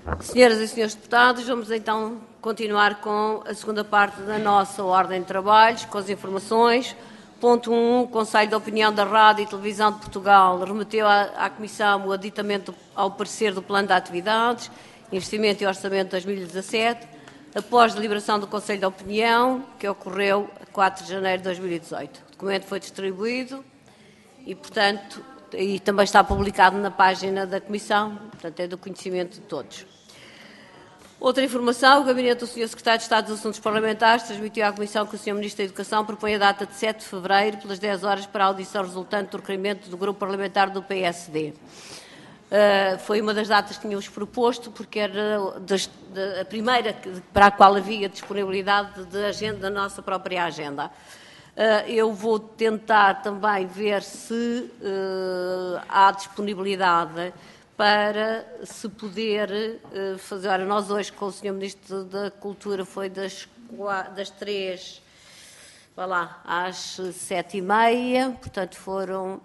Senhoras e senhores deputados, vamos então continuar com a segunda parte da nossa ordem de trabalhos, com as informações. Ponto 1, o Conselho de Opinião da Rádio e Televisão de Portugal remeteu à Comissão o aditamento ao parecer do Plano de Atividades, Investimento e Orçamento de 2017, após deliberação do Conselho de Opinião, que ocorreu a 4 de janeiro de 2018. O documento foi distribuído e, portanto, e também está publicado na página da Comissão, portanto, é do conhecimento de todos. Outra informação, o Gabinete do Sr. Secretário de Estado dos Assuntos Parlamentares transmitiu à Comissão que o Sr. Ministro da Educação propõe a data de 7 de fevereiro, pelas 10 horas, para a audição resultante do requerimento do Grupo Parlamentar do PSD. Foi uma das datas que tínhamos proposto, porque era a primeira para a qual havia disponibilidade da nossa própria agenda. Eu vou tentar também ver se há disponibilidade para se poder fazer. Ora, nós hoje com o Sr. Ministro da Cultura foi das 3, vai lá, às 7h30, portanto foram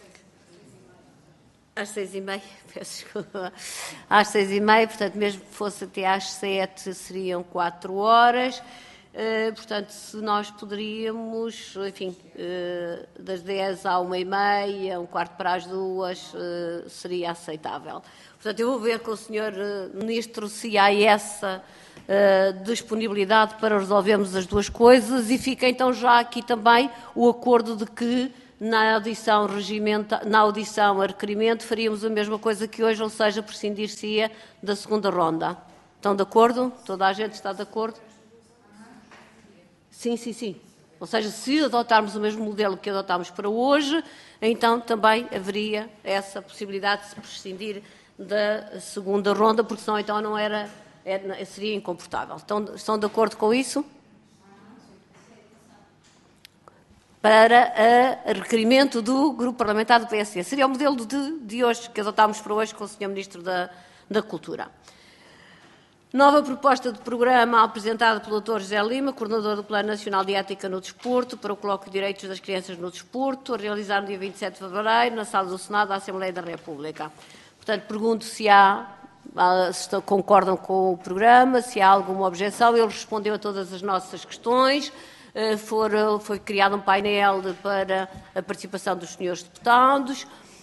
às 6h30, peço desculpa, às 6h30, portanto mesmo que fosse até às 7 seriam 4 horas. Portanto, se nós poderíamos, enfim, das 10 à 1h30, um quarto para as 2, seria aceitável. Portanto, eu vou ver com o Sr. Ministro se há essa disponibilidade para resolvermos as duas coisas, e fica então já aqui também o acordo de que na audição a requerimento faríamos a mesma coisa que hoje, ou seja, prescindir-se-ia da segunda ronda. Estão de acordo? Toda a gente está de acordo? Sim, sim, sim. Ou seja, se adotarmos o mesmo modelo que adotámos para hoje, então também haveria essa possibilidade de se prescindir da segunda ronda, porque senão então não seria incomportável. Estão de acordo com isso? Para o requerimento do Grupo Parlamentar do PSD. Seria o modelo de hoje, que adotámos para hoje com o Sr. Ministro da Cultura. Nova proposta de programa apresentada pelo Dr. José Lima, coordenador do Plano Nacional de Ética no Desporto, para o Colóquio de Direitos das Crianças no Desporto, a realizar no dia 27 de fevereiro, na Sala do Senado da Assembleia da República. Portanto, pergunto se concordam com o programa, se há alguma objeção. Ele respondeu a todas as nossas questões. Foi criado um painel para a participação dos senhores deputados.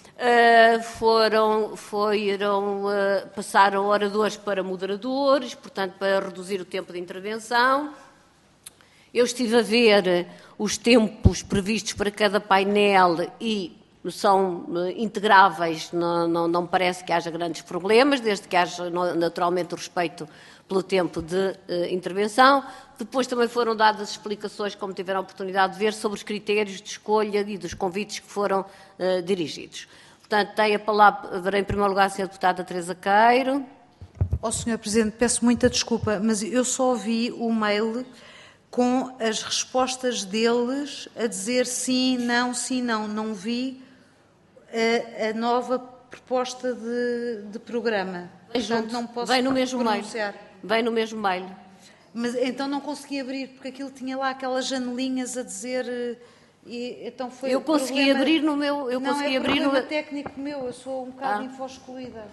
Passaram oradores para moderadores, portanto, para reduzir o tempo de intervenção. Eu estive a ver os tempos previstos para cada painel e são integráveis, não me parece que haja grandes problemas, desde que haja naturalmente o respeito pelo tempo de intervenção. Depois também foram dadas explicações, como tiveram a oportunidade de ver, sobre os critérios de escolha e dos convites que foram dirigidos. Portanto, tem a palavra, em primeiro lugar, a Sra. Deputada Teresa Queiro. Sr. Presidente, peço muita desculpa, mas eu só vi o mail com as respostas deles a dizer sim, não. Não vi a nova proposta de programa. Portanto, não posso Vem no mesmo pronunciar. mail. Vem no mesmo mail. Mas então não consegui abrir, porque aquilo tinha lá aquelas janelinhas a dizer... então foi eu consegui abrir no meu... Não, é problema técnico meu, eu sou um bocado info-excluída.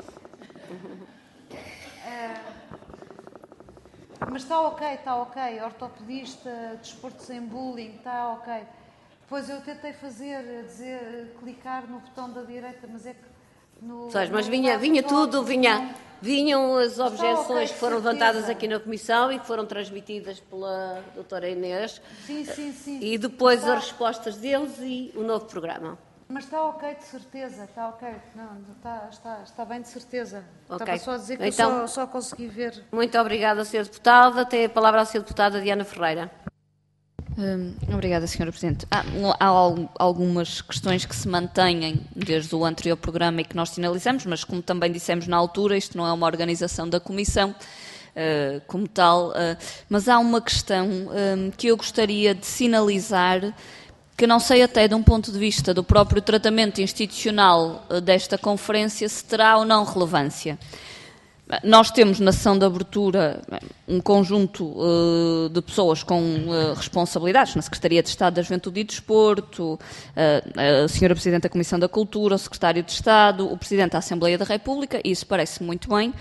Mas está ok. Ortopedista, desporto sem bullying, está ok. Depois eu tentei clicar no botão da direita, mas é que... Mas vinha tudo, vinham as objeções que foram levantadas aqui na Comissão e que foram transmitidas pela doutora Inês. Sim. E depois as respostas deles e o novo programa. Mas está ok, de certeza, está ok. Não, está bem, de certeza. Okay. Estava só a dizer que então, eu só consegui ver. Muito obrigada, Sra. Deputada. Tem a palavra a Sra. Deputada Diana Ferreira. Obrigada, Sra. Presidente. Há algumas questões que se mantêm desde o anterior programa e que nós sinalizamos, mas como também dissemos na altura, isto não é uma organização da Comissão como tal, mas há uma questão que eu gostaria de sinalizar, que não sei até de um ponto de vista do próprio tratamento institucional desta conferência se terá ou não relevância. Nós temos na sessão de abertura um conjunto de pessoas com responsabilidades na Secretaria de Estado da Juventude e Desporto, a Sra. Presidente da Comissão da Cultura, o Secretário de Estado, o Presidente da Assembleia da República, e isso parece muito bem.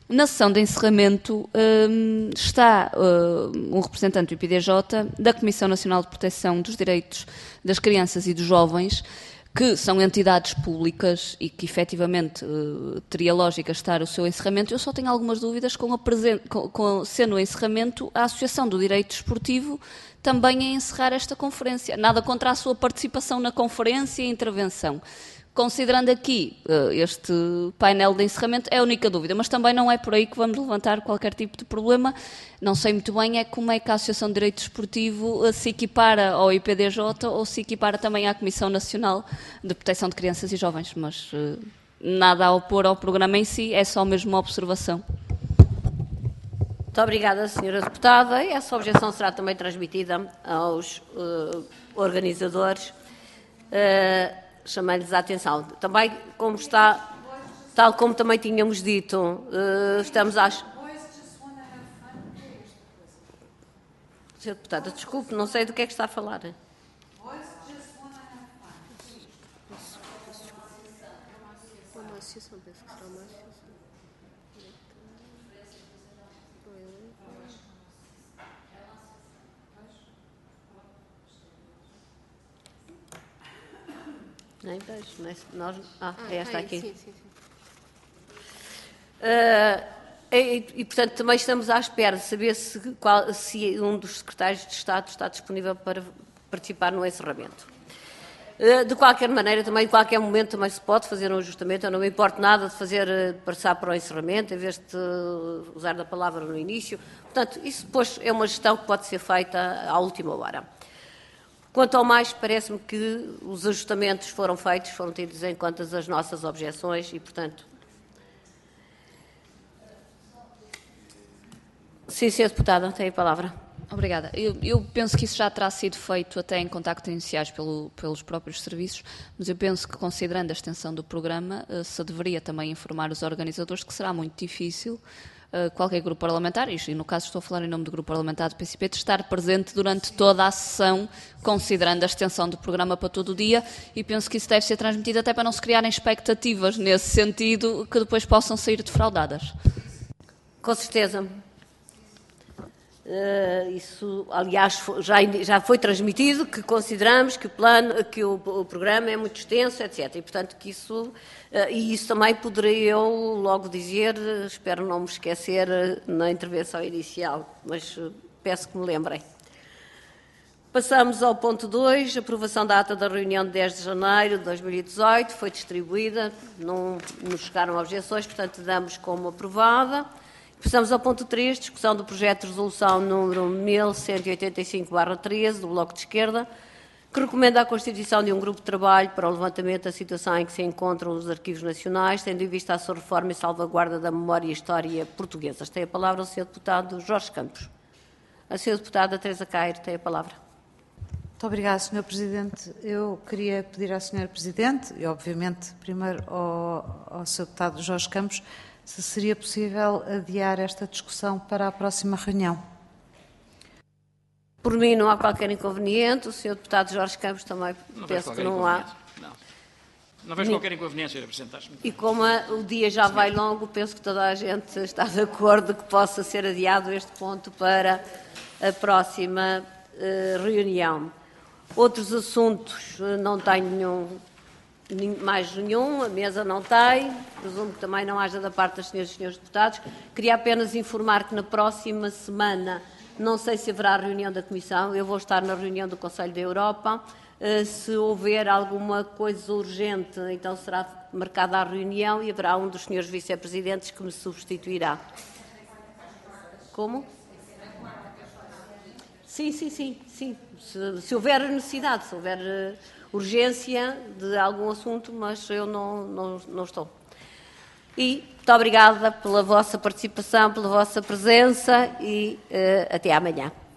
Na sessão de encerramento está um representante do IPDJ, da Comissão Nacional de Proteção dos Direitos das Crianças e dos Jovens, que são entidades públicas e que efetivamente teria lógica estar o seu encerramento. Eu só tenho algumas dúvidas sendo o encerramento a Associação do Direito Desportivo também a encerrar esta conferência. Nada contra a sua participação na conferência e intervenção. Considerando aqui este painel de encerramento, é a única dúvida, mas também não é por aí que vamos levantar qualquer tipo de problema. Não sei muito bem como é que a Associação de Direito Desportivo se equipara ao IPDJ ou se equipara também à Comissão Nacional de Proteção de Crianças e Jovens, mas nada a opor ao programa em si, é só mesmo uma observação. Muito obrigada, Sra. Deputada. Essa objeção será também transmitida aos organizadores. Chamei-lhes a atenção. Também, como está, tal como também tínhamos dito, estamos às... Sra. Deputada, desculpe, não sei do que é que está a falar. Nem vejo, nós... esta aqui. Sim. E, portanto, também estamos à espera de saber se um dos secretários de Estado está disponível para participar no encerramento. De qualquer maneira, também, em qualquer momento, também se pode fazer um ajustamento. Eu não me importo nada de passar para o encerramento, em vez de usar da palavra no início. Portanto, isso depois é uma gestão que pode ser feita à última hora. Quanto ao mais, parece-me que os ajustamentos foram feitos, foram tidos em conta as nossas objeções e, portanto... Sim, Sra. Deputada, tem a palavra. Obrigada. Eu penso que isso já terá sido feito até em contactos iniciais pelos próprios serviços, mas eu penso que, considerando a extensão do programa, se deveria também informar os organizadores que será muito difícil qualquer grupo parlamentar, e no caso estou a falar em nome do grupo parlamentar do PCP, de estar presente durante toda a sessão, considerando a extensão do programa para todo o dia, e penso que isso deve ser transmitido até para não se criarem expectativas nesse sentido que depois possam sair defraudadas. Com certeza. Isso, aliás, já foi transmitido, que consideramos que o programa é muito extenso, etc. E, portanto, que isso também poderei eu logo dizer, espero não me esquecer na intervenção inicial, mas peço que me lembrem. Passamos ao ponto 2, aprovação da ata da reunião de 10 de janeiro de 2018, foi distribuída, não nos chegaram objeções, portanto, damos como aprovada. Passamos ao ponto 3, discussão do projeto de resolução número 1185/13 do Bloco de Esquerda, que recomenda a constituição de um grupo de trabalho para o levantamento da situação em que se encontram os arquivos nacionais, tendo em vista a sua reforma e salvaguarda da memória e história portuguesas. Tem a palavra o Sr. Deputado Jorge Campos. A Sra. Deputada Teresa Cairo tem a palavra. Muito obrigada, Sr. Presidente. Eu queria pedir à Sra. Presidente, e obviamente primeiro ao Sr. Deputado Jorge Campos, se seria possível adiar esta discussão para a próxima reunião. Por mim não há qualquer inconveniente, o Sr. Deputado Jorge Campos também penso que não há. Não vejo qualquer inconveniência em apresentar-se. E como o dia já vai longo, penso que toda a gente está de acordo que possa ser adiado este ponto para a próxima reunião. Outros assuntos não tenho mais nenhum, a mesa não tem, presumo que também não haja da parte das senhoras e senhores deputados. Queria apenas informar que na próxima semana, não sei se haverá reunião da Comissão, eu vou estar na reunião do Conselho da Europa. Se houver alguma coisa urgente, então será marcada a reunião e haverá um dos senhores vice-presidentes que me substituirá. Como? Sim. Se houver necessidade, se houver urgência de algum assunto, mas eu não estou. E muito obrigada pela vossa participação, pela vossa presença e até amanhã.